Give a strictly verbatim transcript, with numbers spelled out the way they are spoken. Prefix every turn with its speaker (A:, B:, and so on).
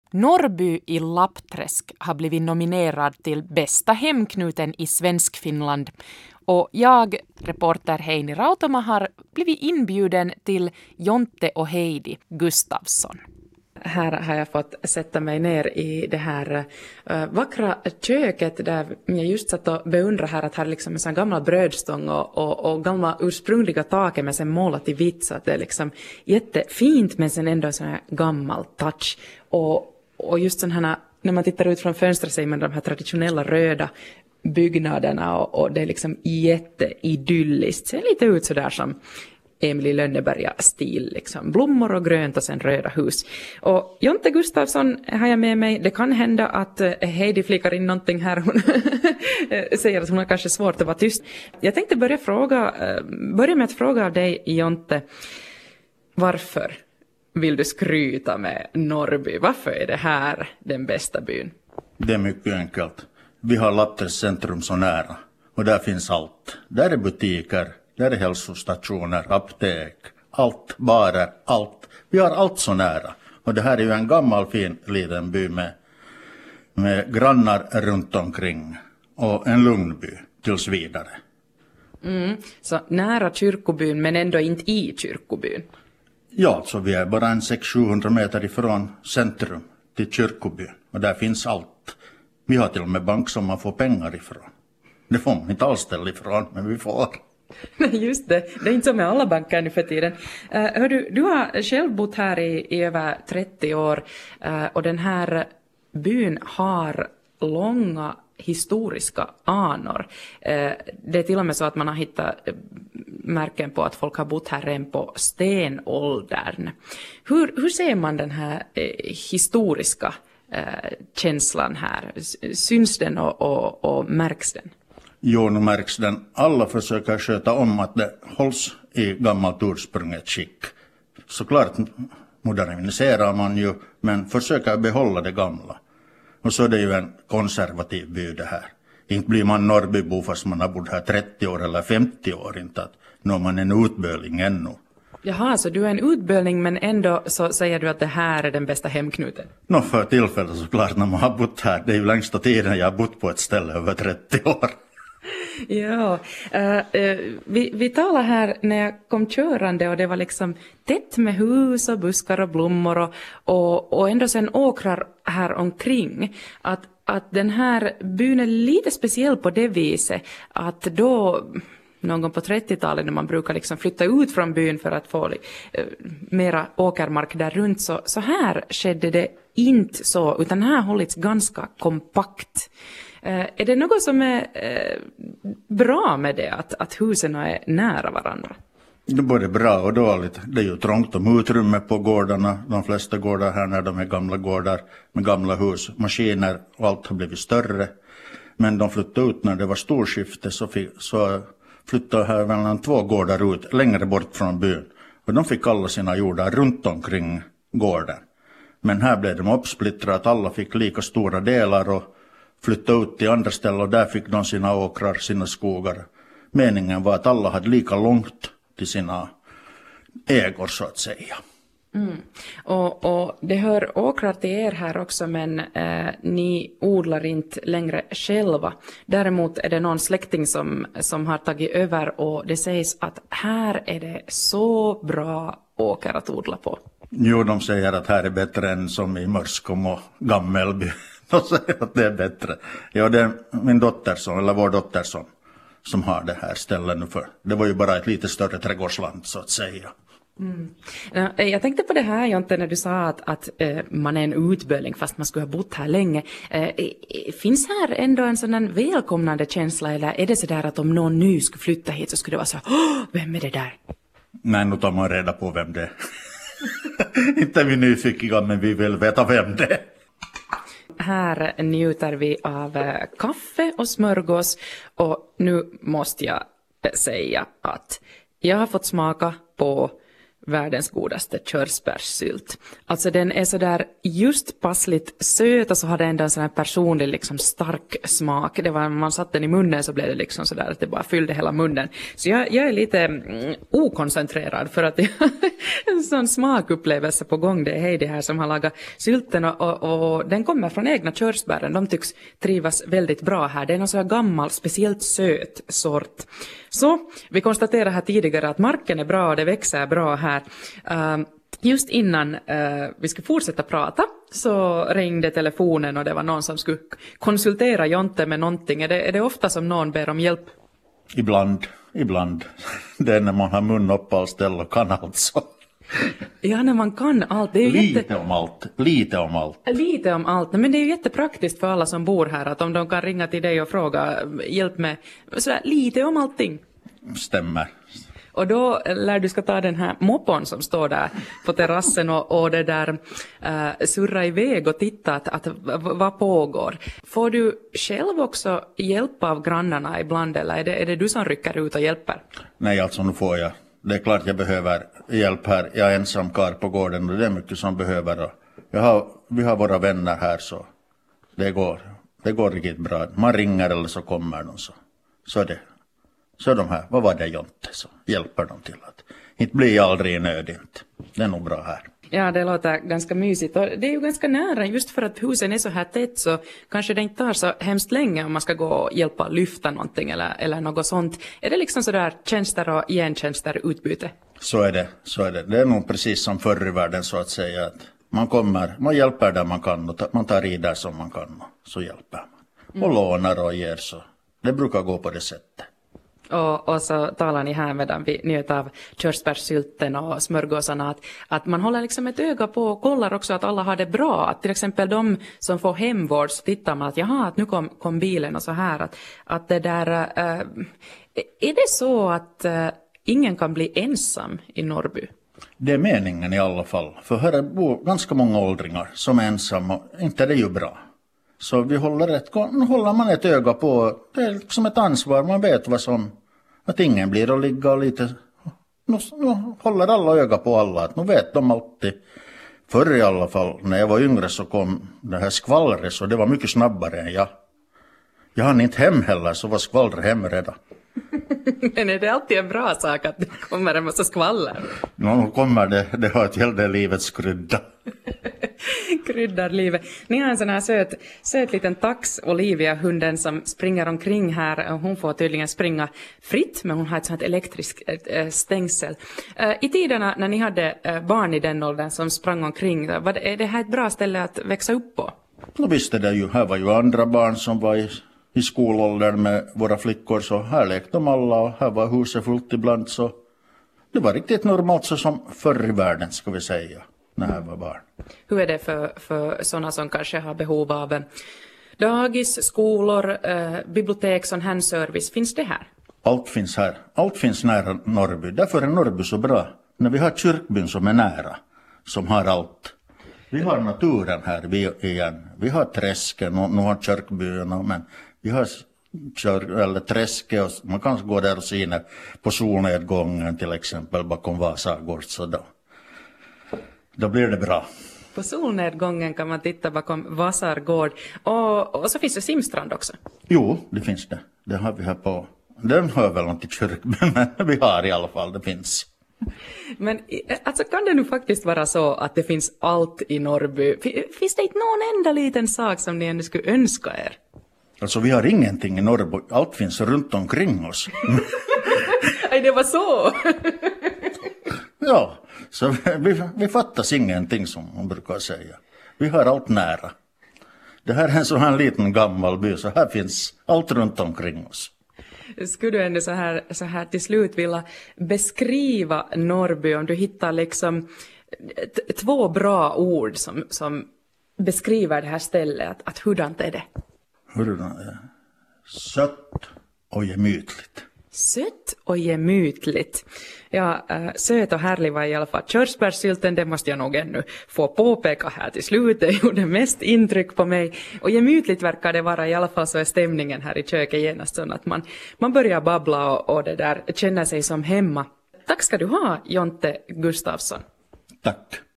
A: Norrby i Lappträsk har blivit nominerad till bästa hemknuten i Svenskfinland. Och jag, reporter Heini Rautoma, har blivit inbjuden till Jonte och Heidi Gustafsson. Här har jag fått sätta mig ner i det här uh, vackra köket där jag just satt och beundrar här att här är liksom en sån gammal brödstång och, och, och gamla ursprungliga taket med sen målat i vitt, så att det är liksom jättefint men sen ändå en sån här gammal touch. Och, och just sån här, när man tittar ut från fönstret ser man de här traditionella röda byggnaderna och, och det är liksom jätteidylliskt. Ser lite ut så där som Emily Lönneberga-stil, liksom blommor och grönt och sen röda hus. Och Jonte Gustafsson har jag med mig. Det kan hända att Heidi flikar in någonting här. Hon säger att hon har kanske svårt att vara tyst. Jag tänkte börja, fråga, börja med att fråga av dig, Jonte. Varför vill du skryta med Norrby? Varför är det här den bästa byn?
B: Det är mycket enkelt. Vi har Lappträsk centrum så nära. Och där finns allt. Där är butiker. Där är hälsostationer, apotek, allt, barer, allt. Vi har allt så nära. Och det här är ju en gammal fin liten by med, med grannar runt omkring. Och en lugn by tills vidare.
A: Mm, så nära kyrkobyn men ändå inte i kyrkobyn?
B: Ja, så vi är bara en sex till sjuhundra meter ifrån centrum till kyrkobyn. Och där finns allt. Vi har till och med bank som man får pengar ifrån. Det får man inte alls ställa ifrån, men vi får.
A: Just det, det är inte så med alla banker nu för tiden. Uh, hör du, du har själv bott här i, i över trettio år uh, och den här byn har långa historiska anor. Uh, det är till och med så att man har hittat uh, märken på att folk har bott här redan på stenåldern. Hur, hur ser man den här uh, historiska uh, känslan här? Syns den och, och, och märks den?
B: Jo, nu märks den. Alla försöker sköta om att det hålls i gammalt ursprunget skick. Såklart moderniserar man ju, men försöker behålla det gamla. Och så är det ju en konservativ by det här. Inte blir man Norrbybo fast man har bott här trettio år eller femtio år, inte att nu är man en utböling ännu.
A: Jaha, så du är en utböling men ändå så säger du att det här är den bästa hemknuten?
B: Nå, för tillfället såklart när man har bott här. Det är ju längsta tiden jag har bott på ett ställe över trettio år.
A: Ja, uh, uh, vi, vi talar här när jag kom körande och det var liksom tätt med hus och buskar och blommor och, och, och ändå sen åkrar här omkring. Att, att den här byn är lite speciell på det viset att då någon gång på trettiotalet när man brukar liksom flytta ut från byn för att få uh, mera åkermark där runt, så, så här skedde det inte så, utan här har hållits ganska kompakt. Uh, är det något som är uh, bra med det, att, att husen är nära varandra?
B: Det är både bra och dåligt. Det är ju trångt om utrymme på gårdarna. De flesta gårdar här när de är gamla gårdar med gamla hus. Maskiner och allt har blivit större. Men de flyttade ut när det var storskifte, så, fick, så flyttade här mellan två gårdar ut längre bort från byn. Och de fick alla sina jordar runt omkring gården. Men här blev de uppsplittrade, att alla fick lika stora delar och flyttade ut till andra ställen, och där fick de sina åkrar, sina skogar. Meningen var att alla hade lika långt till sina ägor så att säga.
A: Mm. Och, och det hör åkrar till er här också, men eh, ni odlar inte längre själva. Däremot är det någon släkting som, som har tagit över, och det sägs att här är det så bra åker att odla på.
B: Jo, de säger att här är bättre än som i Mörskom och Gammelby. De säger att det är bättre. Ja, det är min dotter som, eller vår dotter som, som har det här stället nu, för det var ju bara ett lite större trädgårdsland så att säga.
A: Mm. Jag tänkte på det här, Jonte, när du sa att, att äh, man är en utböling fast man skulle ha bott här länge. Äh, finns här ändå en sån välkomnande känsla, eller är det så där att om någon ny skulle flytta hit så skulle det vara så, åh, vem är det där?
B: Nej, nu tar man reda på vem det är. Inte är vi nyfikna, men vi vill veta vem det är.
A: Här njuter vi av äh, kaffe och smörgås, och nu måste jag säga att jag har fått smaka på världens godaste körsbärssylt. Alltså den är så där just passligt söt och så har den ändå en sån här personlig liksom stark smak. Det var, man satt den i munnen så blev det liksom så där att det bara fyllde hela munnen. Så jag, jag är lite mm, okoncentrerad för att jag en sån smakupplevelse på gång. Det är Heidi här som har lagat sylten och, och, och den kommer från egna körsbären. De tycks trivas väldigt bra här. Det är någon så här gammal, speciellt söt sort. Så vi konstaterar här tidigare att marken är bra och det växer bra här. Uh, just innan uh, vi skulle fortsätta prata så ringde telefonen och det var någon som skulle konsultera Jonte med någonting. Är det, är det ofta som någon ber om hjälp?
B: Ibland, ibland. Det är när man har mun upp och ställ och kan allt så.
A: Ja, när man kan allt. Det är ju
B: lite
A: jätte...
B: om allt, lite om allt.
A: Lite om allt, men det är ju jättepraktiskt för alla som bor här att om de kan ringa till dig och fråga hjälp med sådär, lite om allting.
B: Stämmer.
A: Och då lär du ska ta den här moppon som står där på terrassen och, och det där uh, surra iväg och titta att, att vad pågår. Får du själv också hjälp av grannarna ibland eller är det, är det du som rycker ut och hjälper?
B: Nej, alltså nu får jag. Det är klart jag behöver hjälp här. Jag är ensam kar på gården och det är mycket som behöver. Och jag har, vi har våra vänner här så det går, det går riktigt bra. Man ringer eller så kommer de så. Så är det. Så de här, vad var det Jonte, så hjälper de till att inte blir aldrig nödigt. Det är nog bra här.
A: Ja, det låter ganska mysigt och det är ju ganska nära just för att husen är så här tätt så kanske det inte tar så hemskt länge om man ska gå och hjälpa lyfta någonting eller, eller något sånt. Är det liksom sådär tjänster och gentjänster utbyte? Så
B: är det, så är det. Det är nog precis som förr i världen så att säga att man kommer, man hjälper där man kan och man tar i där som man kan och så hjälper man. Och mm. lånar och ger så. Det brukar gå på det sättet.
A: Och, och så talar ni här medan vi njöt av körsbärssylten och smörgåsarna att, att man håller liksom ett öga på och kollar också att alla har det bra. Att till exempel de som får hemvård så tittar man att jaha, att nu kom, kom bilen och så här. Att, att det där, äh, är det så att äh, ingen kan bli ensam i Norrby?
B: Det är meningen i alla fall. För här bor ganska många åldringar som är ensamma och inte det är ju bra. Så vi håller ett, nu håller man ett öga på, det är liksom ett ansvar, man vet vad som, att ingen blir att ligga och lite, nu, nu håller alla öga på alla, att nu vet de alltid, förr i alla fall, när jag var yngre så kom det här skvallret så det var mycket snabbare än jag. Jag hann inte hem heller så var skvallret hemredan.
A: Men är det alltid en bra sak att det kommer en massa skvaller?
B: Nu kommer det, det har ett helt del livets krydda.
A: Kryddar livet. Ni har en sån här söt, söt liten tax, Olivia, hunden som springer omkring här. Hon får tydligen springa fritt, men hon har ett sånt elektriskt stängsel. I tiderna när ni hade barn i den åldern som sprang omkring, var det, är det här ett bra ställe att växa upp på?
B: Då visste det ju, här var ju andra barn som var i, i skolåldern med våra flickor, så här lekte de alla och här var huset fullt ibland, så det var riktigt normalt så som förr i världen, ska vi säga. När jag var barn.
A: Hur är det för, för sådana som kanske har behov av eh, dagis, skolor, eh, bibliotek, sån här service? Finns det här?
B: Allt finns här. Allt finns nära Norrby. Därför är Norrby så bra. När vi har kyrkbyn som är nära, som har allt. Vi har naturen här vi, igen. Vi har träsken och nu har kyrkbyn, men vi har kör, eller träske och man kan gå där och se på solnedgången till exempel bakom Vasagård så då. Då blir det bra.
A: På solnedgången kan man titta bakom Vasargård. Och, och så finns det simstrand också.
B: Jo, det finns det. Det har vi här på. Den hör väl inte till kyrkan, men vi har i alla fall, det finns.
A: Men alltså kan det nu faktiskt vara så att det finns allt i Norrby? Finns det inte någon enda liten sak som ni ändå skulle önska er?
B: Alltså vi har ingenting i Norrby. Allt finns runt omkring oss.
A: Nej, det var så.
B: Ja, så vi, vi fattas ingenting som man brukar säga. Vi har allt nära. Det här är en sån här liten gammal by, så här finns allt runt omkring oss.
A: Skulle du ändå så här, så här till slut vilja beskriva Norrby om du hittar liksom t- två bra ord som, som beskriver det här stället, att, att hurdant är det?
B: Hurdant är det? Sött och gemytligt.
A: Sött och gemytligt. Ja, äh, söt och härlig var i alla fall körsbärssylten, det måste jag nog ännu få påpeka här till slut. Det gjorde mest intryck på mig. Och gemytligt verkar det vara, i alla fall så är stämningen här i köket genast så att man, man börjar babbla och, och det där känner sig som hemma. Tack ska du ha, Jonte Gustafsson.
B: Tack.